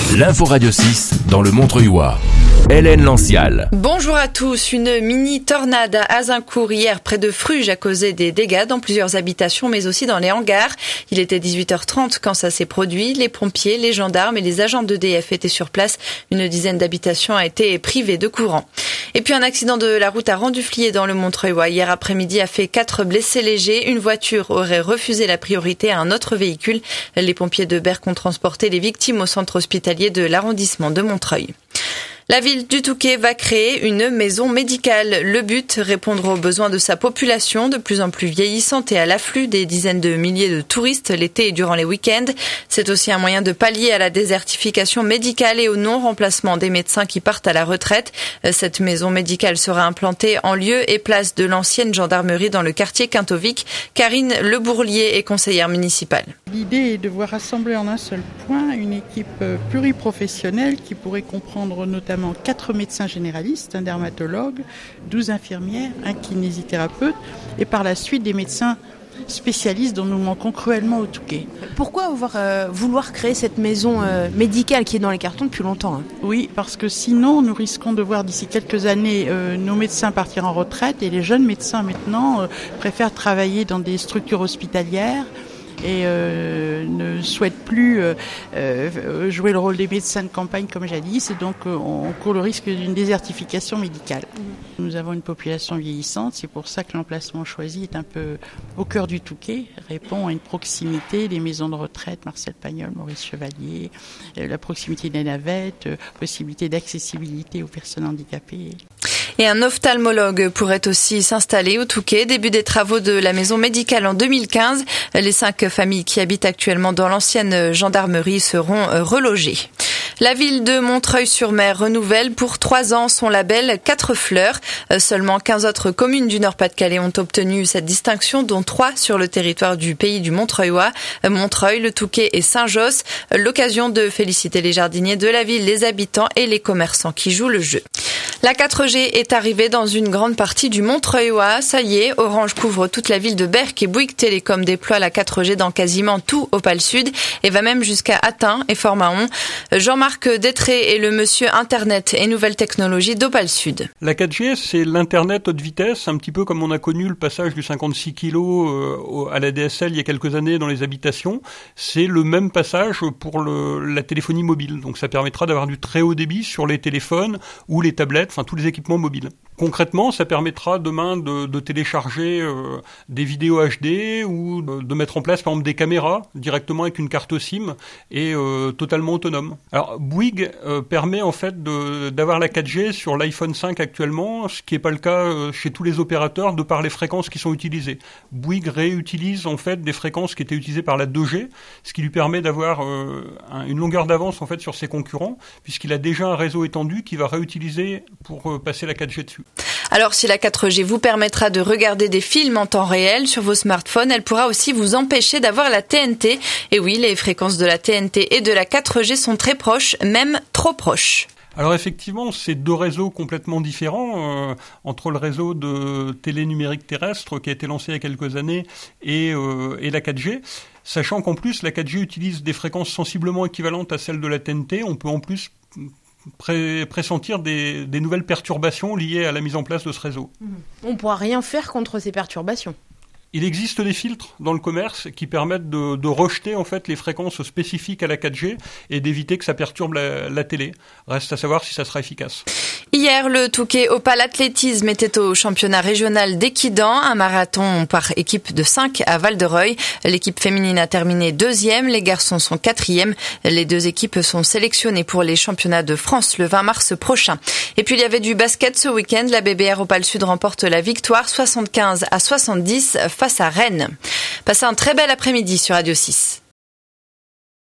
L'info Radio 6 dans le Montreuilois. Hélène Lancial. Bonjour à tous. Une mini tornade à Azincourt hier près de Fruges a causé des dégâts dans plusieurs habitations mais aussi dans les hangars. Il était 18h30 quand ça s'est produit. Les pompiers, les gendarmes et les agents d'EDF étaient sur place. Une dizaine d'habitations a été privée de courant. Et puis un accident de la route à Randuflier dans le Montreuilois hier après-midi a fait 4 blessés légers. Une voiture aurait refusé la priorité à un autre véhicule. Les pompiers de Berck ont transporté les victimes au centre hospitalier de l'arrondissement de Montreuil. La ville du Touquet va créer une maison médicale. Le but, répondre aux besoins de sa population, de plus en plus vieillissante et à l'afflux des dizaines de milliers de touristes l'été et durant les week-ends. C'est aussi un moyen de pallier à la désertification médicale et au non-remplacement des médecins qui partent à la retraite. Cette maison médicale sera implantée en lieu et place de l'ancienne gendarmerie dans le quartier Quintovic. Karine Lebourlier est conseillère municipale. L'idée est de voir rassembler en un seul point une équipe pluriprofessionnelle qui pourrait comprendre notamment 4 médecins généralistes, un dermatologue, 12 infirmières, un kinésithérapeute et par la suite des médecins spécialistes dont nous manquons cruellement au Touquet. Pourquoi vouloir créer cette maison médicale qui est dans les cartons depuis longtemps ? Oui, parce que sinon nous risquons de voir d'ici quelques années nos médecins partir en retraite et les jeunes médecins maintenant préfèrent travailler dans des structures hospitalières et ne souhaitent plus jouer le rôle des médecins de campagne comme jadis, et donc on court le risque d'une désertification médicale. Nous avons une population vieillissante, c'est pour ça que l'emplacement choisi est un peu au cœur du Touquet, répond à une proximité des maisons de retraite, Marcel Pagnol, Maurice Chevalier, la proximité des navettes, possibilité d'accessibilité aux personnes handicapées. Et un ophtalmologue pourrait aussi s'installer au Touquet. Début des travaux de la maison médicale en 2015. Les 5 familles qui habitent actuellement dans l'ancienne gendarmerie seront relogées. La ville de Montreuil-sur-Mer renouvelle pour 3 ans son label 4 fleurs. Seulement 15 autres communes du Nord-Pas-de-Calais ont obtenu cette distinction, dont 3 sur le territoire du pays du Montreuilois. Montreuil, le Touquet et Saint-Josse. L'occasion de féliciter les jardiniers de la ville, les habitants et les commerçants qui jouent le jeu. La 4G est arrivée dans une grande partie du Montreuilois. Ça y est, Orange couvre toute la ville de Berck et Bouygues Télécom déploie la 4G dans quasiment tout Opale Sud et va même jusqu'à Atten et Fort-Mahon. Jean-Marc Détré est le monsieur Internet et nouvelles technologies d'Opale Sud. La 4G, c'est l'Internet haute vitesse, un petit peu comme on a connu le passage du 56 kg à la DSL il y a quelques années dans les habitations. C'est le même passage pour la téléphonie mobile. Donc ça permettra d'avoir du très haut débit sur les téléphones ou les tablettes, enfin tous les équipements mobiles. Concrètement, ça permettra demain de télécharger des vidéos HD ou de mettre en place par exemple des caméras directement avec une carte SIM et totalement autonome. Alors Bouygues permet en fait d'avoir la 4G sur l'iPhone 5 actuellement, ce qui n'est pas le cas chez tous les opérateurs de par les fréquences qui sont utilisées. Bouygues réutilise en fait des fréquences qui étaient utilisées par la 2G, ce qui lui permet d'avoir une longueur d'avance en fait sur ses concurrents, puisqu'il a déjà un réseau étendu qu'il va réutiliser pour passer la 4G dessus. Alors si la 4G vous permettra de regarder des films en temps réel sur vos smartphones, elle pourra aussi vous empêcher d'avoir la TNT. Et oui, les fréquences de la TNT et de la 4G sont très proches, même trop proches. Alors effectivement, c'est 2 réseaux complètement différents entre le réseau de télé numérique terrestre qui a été lancé il y a quelques années et la 4G. Sachant qu'en plus, la 4G utilise des fréquences sensiblement équivalentes à celles de la TNT, on peut en plus pressentir des nouvelles perturbations liées à la mise en place de ce réseau. On ne pourra rien faire contre ces perturbations. Il existe des filtres dans le commerce qui permettent de rejeter en fait les fréquences spécifiques à la 4G et d'éviter que ça perturbe la télé. Reste à savoir si ça sera efficace. Hier, le Touquet Opale Athlétisme était au championnat régional d'Équidan, un marathon par équipe de 5 à Val-de-Reuil. L'équipe féminine a terminé 2e, les garçons sont 4e. Les 2 équipes sont sélectionnées pour les championnats de France le 20 mars prochain. Et puis il y avait du basket ce week-end. La BBR Opale Sud remporte la victoire 75-70 face à Rennes. Passez un très bel après-midi sur Radio 6.